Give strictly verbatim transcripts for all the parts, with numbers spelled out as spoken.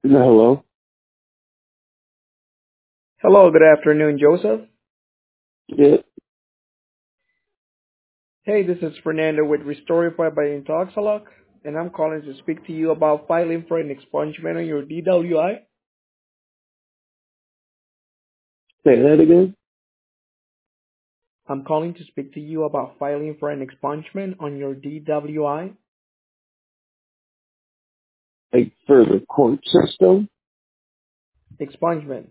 Hello. Hello, good afternoon, Joseph. Yeah. Hey, this is Fernando with Restorify by Intoxalock, and I'm calling to speak to you about filing for an expungement on your D W I. Say that again. I'm calling to speak to you about filing for an expungement on your D W I. Like for the court system. Expungement.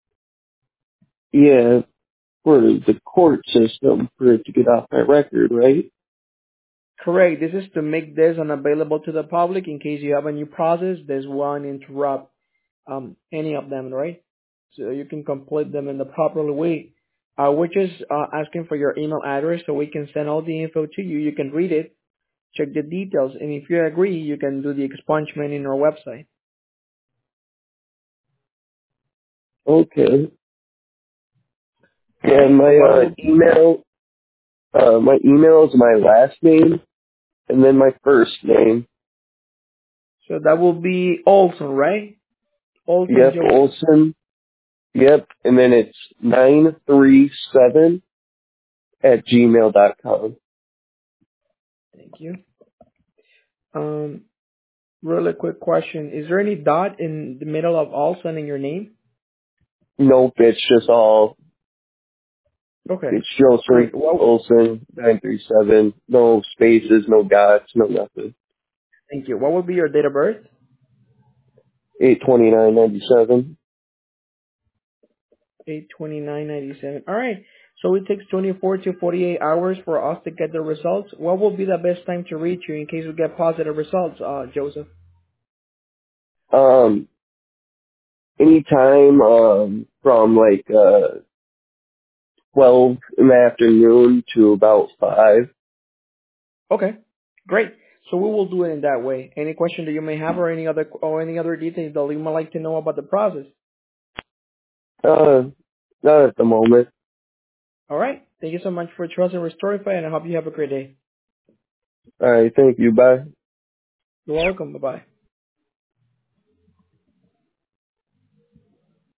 Yeah. For the court system for it to get off my record, right? Correct. This is to make this unavailable to the public in case you have a new process. This won't interrupt um, any of them, right? So you can complete them in the proper way. Uh, we're just uh, asking for your email address so we can send all the info to you. You can read it, check the details, and if you agree, you can do the expungement in our website. Okay. All Yeah. right. My What uh, will email. Uh, my email is my last name and then my first name. so that will be Olson, right? Olson Yep. Joseph. Olson. Yep. And then it's nine three seven at gmail dot com. Thank you. Um, really quick question: is there any dot in the middle of Olson in your name? Nope. It's just all. Okay, It's Joseph great. Well, Olson nine three seven. No spaces. No dots. No nothing. thank you. What will be your date of birth? Eight twenty nine ninety seven. eight twenty-nine ninety-seven. All right. So it takes twenty-four to forty-eight hours for us to get the results. What will be the best time to reach you in case we get positive results, uh, Joseph? Um, anytime um from like uh twelve in the afternoon to about five. Okay, great. So we will do it in that way. Any question that you may have, or any other or any other details that you might like to know about the process? Uh, not at the moment. All right. Thank you so much for trusting Restorify, and I hope you have a great day. All right, thank you. Bye. You're welcome. Bye bye.